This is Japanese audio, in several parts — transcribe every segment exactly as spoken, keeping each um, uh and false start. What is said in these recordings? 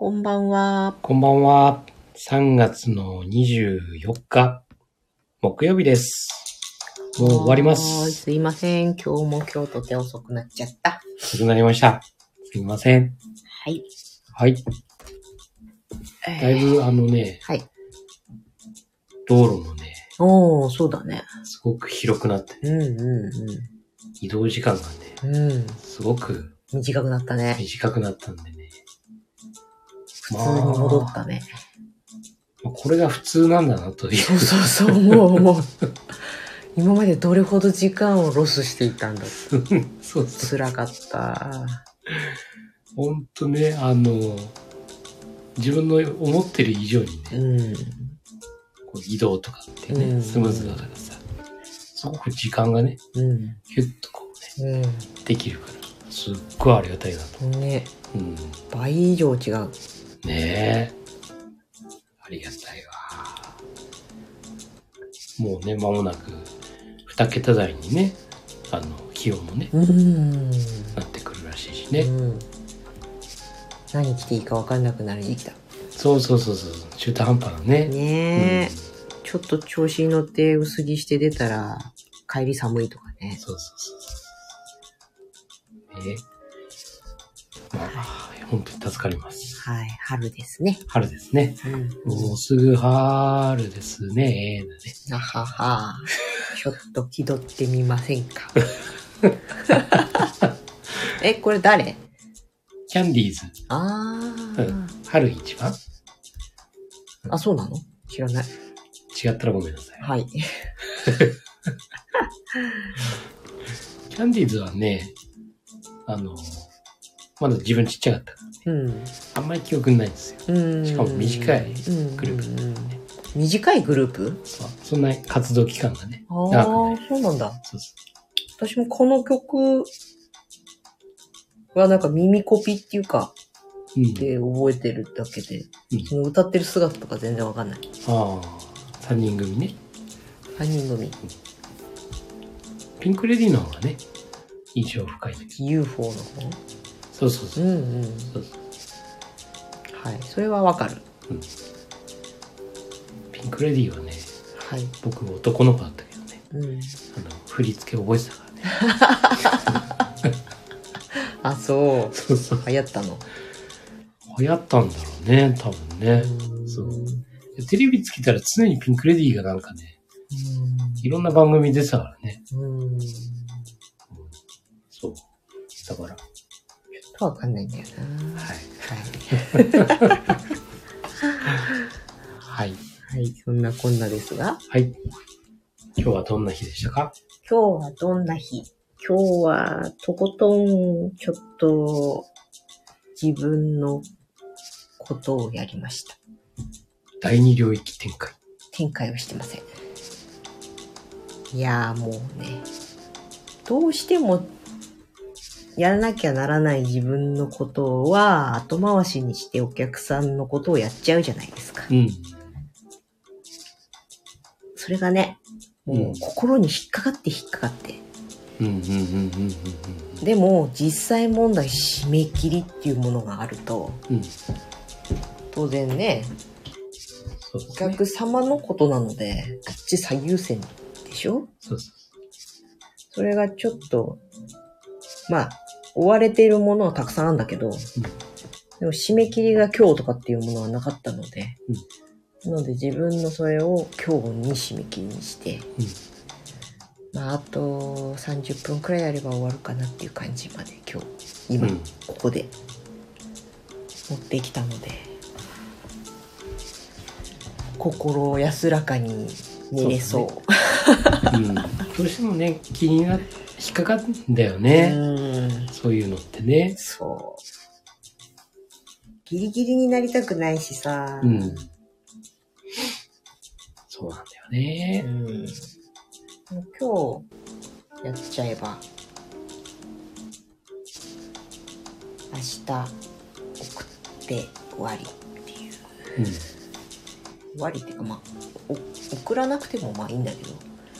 こんばんは。 こんばんは。さんがつのにじゅうよっか、木曜日です。もう終わりまはーい、 す。 すいません。今日も今日とて遅くなっちゃった。 遅くなりました。すいません。 はい。 はい。だいぶあのね、 はい。 道路もね、 おー、そうだね。 すごく広くなってね、 うんう移動時間がね、 んうん。うん。 すごく短くなったね。 短くなったんでね。 普通に戻ったね。 まあ、これが普通なんだなという。 そうそうそう、もうもう。今までどれほど時間をロスしていたんだ。 そうそう。 辛かった。 ほんとね、あの、自分の思ってる以上にね、 うん。 こう移動とかってね、 うん、 スムーズだからさ、すごく時間がね、 うん。 ヒュッとこうね、 うできるから、すっごいありがたいなと。 ん。ね。 うん。 倍以上違う。 ねえ。ありがたいわ。もうね、間もなく、二桁台にね、あの、気温もね、 うん。 なってくるらしいしね。 うん。何着ていいか分かんなくなる時期だ。 そうそうそうそう、中途半端なね。 ねえ、 うん、 ちょっと調子に乗って薄着して出たら帰り寒いとかね。 そうそうそうそう。ね。まあ、はい、本当に助かります。 はい、春ですね。 春ですね。 うん、 もうすぐ春ですね。 あはは。ちょっと気取ってみませんか。え、これ誰？ キャンディーズ。 あー、 うん、春一番？ あ、そうなの？知らない。 違ったらごめんなさい。 はい。 キャンディーズはね、あの、まだ自分ちっちゃかったからね。うん。あんまり記憶ないんですよ。うん。しかも短いグループだったね。 短いグループ？ そう。そんな活動期間がね。 ああ、そうなんだ。そうそう。私もこの曲はなんか耳コピっていうか、うん、で覚えてるだけで、うん、その歌ってる姿とか全然わかんない。ああ、さんにん組ね。 さんにん組。うん、 ピンクレディーの方がね、印象深いんだけど。 ユーフォー の方？ そうそうそう。うんうん。そうそう。 はい、それはわかる。うん。 ピンクレディーはね、 はい。 僕男の子だったけどね。うん。あの、振り付け覚えてたからね。 あ、そう。 そうそう。 流行ったの？ 流行ったんだろうね、多分ね。そう。テレビつけたら常にピンクレディーがなんかね、いろんな番組出てたからね。うん。そう。だから。 とわかんないんだよな。はい。はい。はい。 はい。そんなこんなですが。 はい。今日はどんな日でしたか？ 今日はどんな日？今日はとことんちょっと自分のことをやりました。 第二領域展開。 展開はしてません。いやーもうね、どうしてもやらなきゃならない自分のことは後回しにしてお客さんのことをやっちゃうじゃないですか。うん。それがね、もう心に引っかかって引っかかって。でも実際問題締め切りっていうものがあると、うん、当然ね、お客様のことなのであっち最優先でしょ？そうそう。それがちょっとまあ追われているものはたくさんあるんだけど、うん、でも締め切りが今日とかっていうものはなかったので、うん、なので自分のそれを今日に締め切りにして、うん、まああとさんじゅっぷんくらいやれば終わるかなっていう感じまで今日今、うん、ここで持ってきたので、心安らかに寝れそう。 そうね、うん、どうしてもね気になって引っかかるんだよね。うん、そういうのってね。 そう。ギリギリになりたくないしさ。うん。 そうなんだよね。うん。 今日やっちゃえば、明日送って終わりっていう。うん。終わりっていうかまあ送らなくてもまあいいんだけど、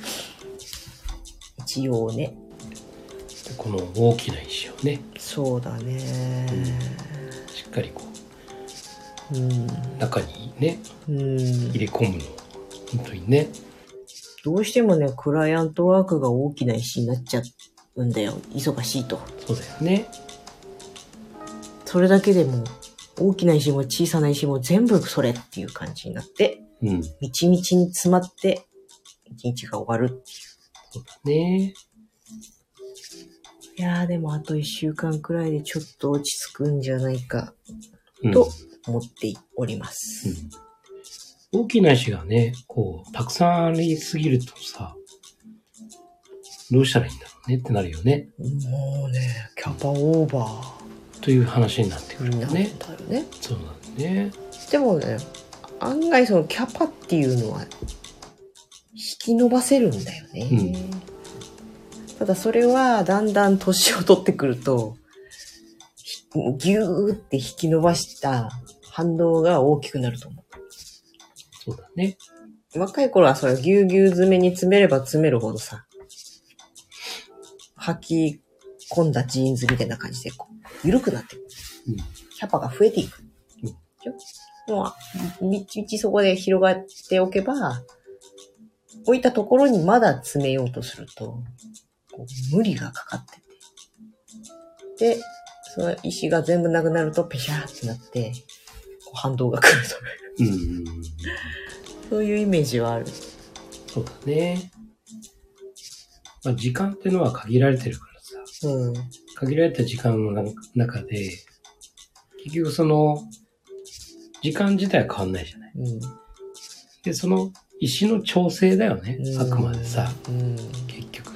一応ね。 この大きな石をね、 そうだね、 うん、しっかりこううん、 中にね、 うん、 入れ込むの。本当にね。 どうしてもね、クライアントワークが大きな石になっちゃうんだよ。忙しいと。 そうだよね。 それだけでも、大きな石も小さな石も全部それっていう感じになって、 うん。 みちみちに詰まって、一日が終わるっていう。 そうだね。 いやーでもあと一週間くらいでちょっと落ち着くんじゃないか、と思っております。 うん、大きな石がね、こう、たくさんありすぎるとさ、どうしたらいいんだろうねってなるよね。 もうね、キャパオーバー。 という話になってくるよね。 なんだよね。 そうなんだね。 でもね、案外そのキャパっていうのは引き伸ばせるんだよね。うん、ただそれはだんだん年を取ってくると、ギューって引き伸ばした反動が大きくなると思う。 そうだね。 若い頃はそれギューギュー詰めに詰めれば詰めるほどさ、履き込んだジーンズみたいな感じでこう緩くなっていく、うん、キャパが増えていく、うん、もうみちみちそこで広がっておけば、置いたところにまだ詰めようとするとこう無理がかかってて、でその石が全部なくなるとペシャーってなってこう反動が来るという、うん、そういうイメージはある。 そうだね。まあ、時間っていうのは限られてるからさ、うん、限られた時間の中で、結局その、時間自体は変わんないじゃない。うん、で、その石の調整だよね、うん、あくまでさ、うん、結局、うん、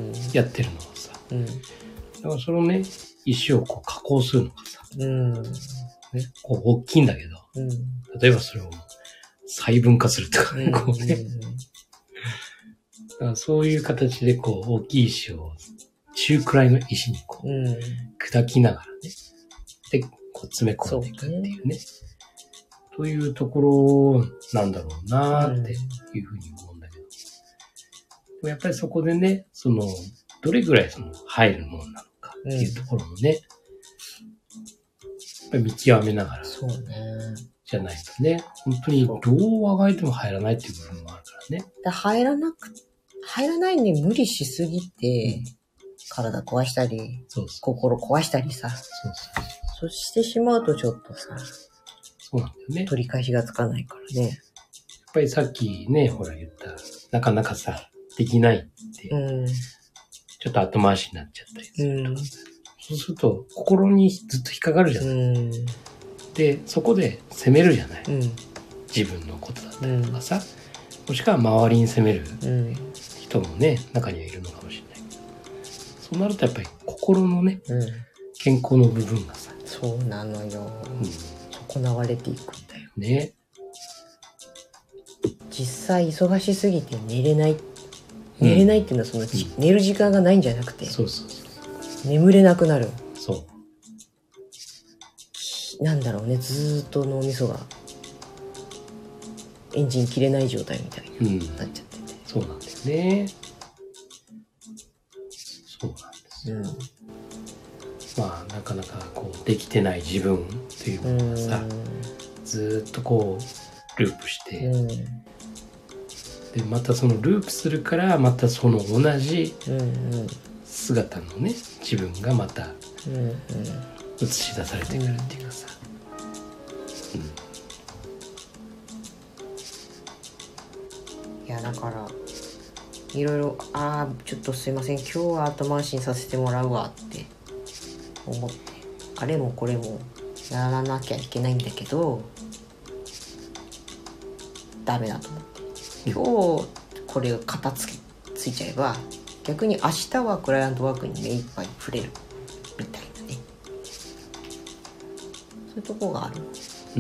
やってるのはさ、うん。だからそのね、石をこう加工するのがさ、うんね、こう大きいんだけど、うん、例えばそれを細分化するとかね、うん、こうね、うんだからそういう形でこう大きい石を中くらいの石にこう、うん、砕きながらね、でこう詰め込んでいくっていうね、というところなんだろうなーっていうふうに思うんだけど、うん、やっぱりそこでね、そのどれぐらいその入るものなのかっていうところもね、うん、やっぱり見極めながら、そうね、じゃないとね、本当にどうあがいても入らないっていう部分もあるからね。 だ入らなく入らないに無理しすぎて、うん、体壊したりそうそう、心壊したりさ、そうそうそう、そうしてしまうとちょっとさ、 そうなんだよね。 取り返しがつかないからね。やっぱりさっきね、ほら言った、なかなかさ、できないって、うん、ちょっと後回しになっちゃったりすると、うん、そうすると心にずっと引っかかるじゃない。うん、で、そこで責めるじゃない。うん、自分のことだったりとかさ、うん、もしくは周りに責める。うん人もね、中にはいるのかもしれないけど。そうなるとやっぱり心のね、うん、健康の部分がさ。 そうなのよ。うん、損なわれていくんだよ。 ね。 実際忙しすぎて寝れない。寝れないっていうのはその、うん、寝る時間がないんじゃなくて、そうそうそう。眠れなくなる。そう。なんだろうね、ずーっと脳みそがエンジン切れない状態みたいになっちゃって。うんそうなんだよね。そうなんですよ。うん、まあなかなかこうできてない自分というものがさ、ずっとこうループして、うん、でまたそのループするからまたその同じ姿のね自分がまた映し出されてくるっていうかさ。 うん、いやだからいろいろああちょっとすいません今日は後回しにさせてもらうわって思ってあれもこれもやらなきゃいけないんだけどダメだと思って今日これを片付けついちゃえば逆に明日はクライアントワークに目いっぱい触れるみたいなねそういうとこがある、うん、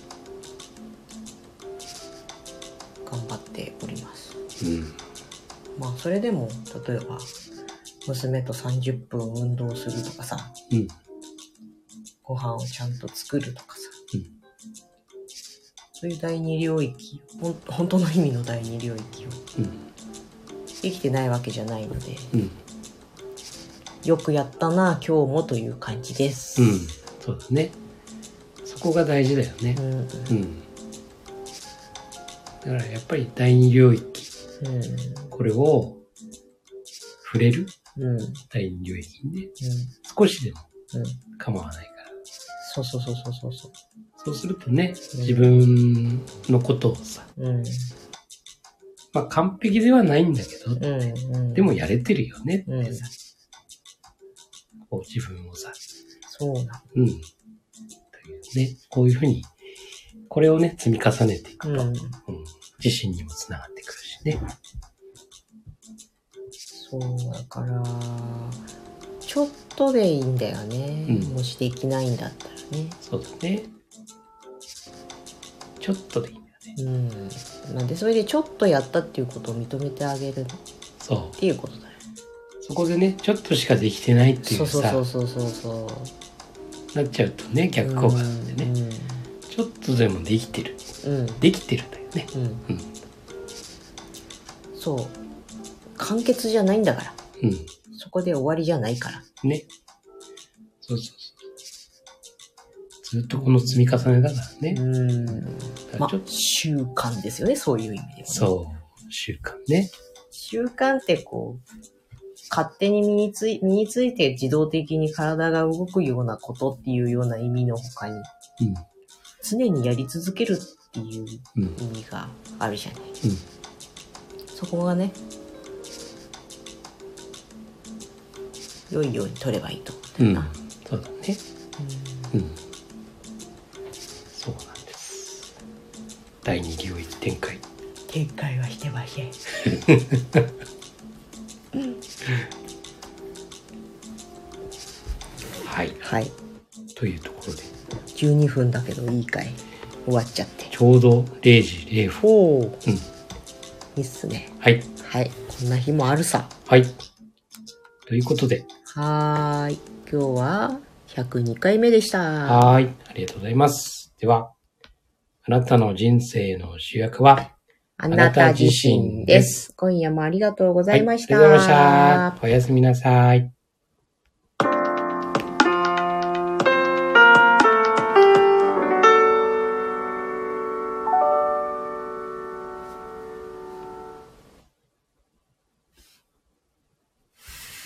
頑張っております、うんまあそれでも例えば娘とさんじゅっぷん運動するとかさ、うん、ご飯をちゃんと作るとかさ、うん、そういう第二領域ほん本当の意味の第二領域を、うん、生きてないわけじゃないので、うん、よくやったな今日もという感じです。 うん、そうだね。 そこが大事だよね。 うん。うん。 だからやっぱり第二領域。うん、これを触れる、うん、第二領域にね、うん、少しでも構わないから、うん、 そうそうそうそうそうそうするとね、うん、自分のことをさ、うん、まあ完璧ではないんだけど、うんうん、でもやれてるよねってさ、うん、こう自分をさ、 そうなうん、というね、こういうふうにこれをね積み重ねていくと、うんうん、自身にもつながってくるしね。 そうだからちょっとでいいんだよね、うん、もしできないんだったらね。 そうだね、ちょっとでいいんだよね。 うん、なんでそれでちょっとやったっていうことを認めてあげるそうっていうことだよ。 そこでねちょっとしかできてないっていうさ、 そうそうそうそうそうなっちゃうとね逆効果なんでね、うんうん、ちょっとでもできてる、うん、できてるんだよね、うんうん、 そう完結じゃないんだから、うん、そこで終わりじゃないからね。そうそうそう、ずっとこの積み重ねだからね。うん、 まあ習慣ですよね、そういう意味では、ね、 そう習慣ね。 習慣ってこう勝手に身につい身について自動的に体が動くようなことっていうような意味の他に、うん、常にやり続けるっていう意味があるじゃない、うんうん、そこがね良いように取ればいいと思うんだよな、うん、 そうだね、うんうん、そうなんです。だいに領域展開展開はしてませんはい、はい、というところでじゅうにふんだけどいいかい、終わっちゃって、 ちょうどれいじれいふん、おー、うん、いいっすね。 はいはい、こんな日もあるさ。 はい、ということで、 はーい、今日はひゃくにかいめでした。 はい、ありがとうございます。では、あなたの人生の主役はあなた自身です。今夜もありがとうございました。 はい、ありがとうございました。おやすみなさい。